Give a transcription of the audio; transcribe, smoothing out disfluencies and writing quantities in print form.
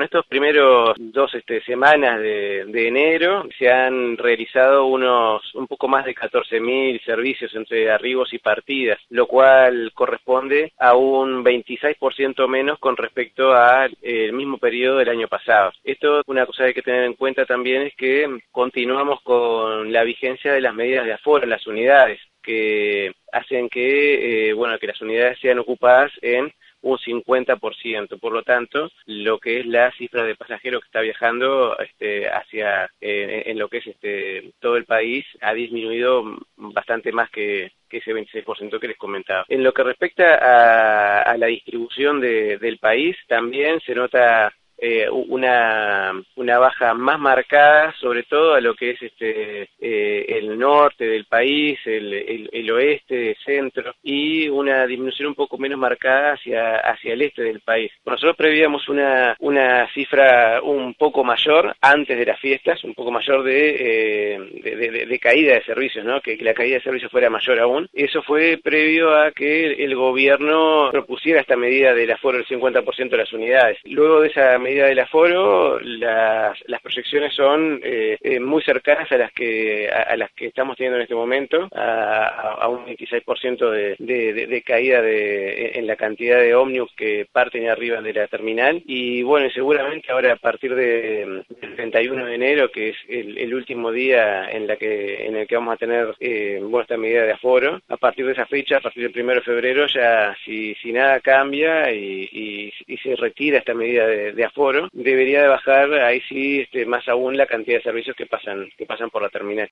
Bueno, estos primeros dos semanas de enero se han realizado un poco más de 14.000 servicios entre arribos y partidas, lo cual corresponde a un 26% menos con respecto al mismo periodo del año pasado. Esto, una cosa que hay que tener en cuenta también es que continuamos con la vigencia de las medidas de aforo en las unidades, que hacen que las unidades sean ocupadas en un 50%, por lo tanto, lo que es la cifra de pasajeros que está viajando hacia en lo que es todo el país ha disminuido bastante más que ese 26% que les comentaba. En lo que respecta a la distribución del país, también se nota una baja más marcada, sobre todo a lo que es el norte del país, el oeste, el centro, y una disminución un poco menos marcada hacia el este del país. Nosotros prevíamos una cifra un poco mayor antes de las fiestas, un poco mayor de caída de servicios, ¿no? Que la caída de servicios fuera mayor aún. Eso fue previo a que el gobierno propusiera esta medida del aforo del 50% de las unidades. Luego de esa medida del aforo, las proyecciones son muy cercanas a las que estamos teniendo en este momento, a un 26% de caída en la cantidad de ómnibus que parten arriba de la terminal. Y bueno, seguramente ahora a partir del 31 de enero, que es el último día en el que vamos a tener esta medida de aforo, a partir de esa fecha, a partir del 1 de febrero, ya si nada cambia y se retira esta medida de aforo, debería de bajar ahí sí más aún la cantidad de servicios que pasan por la terminal.